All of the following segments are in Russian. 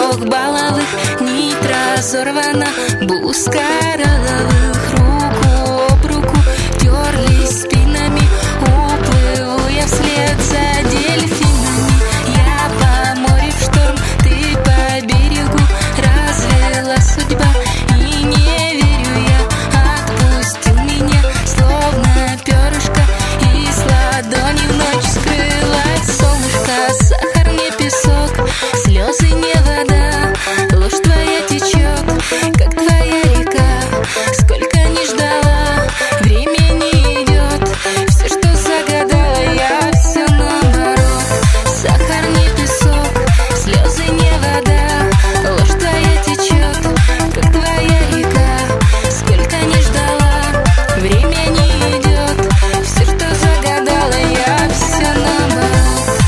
трехбалловых, нить разорвана, бус коралловых. Руку об руку терлись спинами, уплыву я вслед за дельфинами. Я по морю в шторм, ты по берегу, развела судьба, и не верю я. Отпустил меня, словно перышко, из ладони в ночь скрылось солнышко. Сахар не песок, слезы не вода, ложь твоя течет, как твоя река. Сколько ни ждала, время не идет, все, что загадала я, все наоборот. Сахар не песок, слезы не вода, ложь твоя течет, как твоя река. Сколько ни ждала, время не идет, все, что загадала я, все наоборот.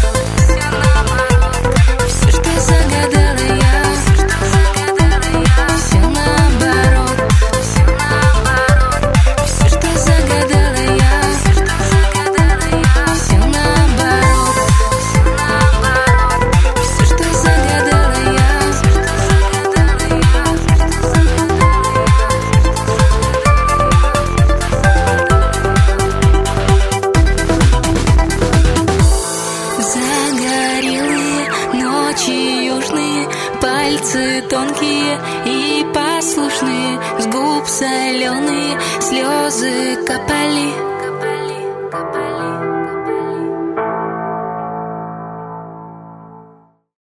Все, что загадала я, все наоборот. Все, что загадала я, все наоборот. Все, что загадала я. Загорелые ночи южные, пальцы тонкие и послушные, с губ соленые слезы капали.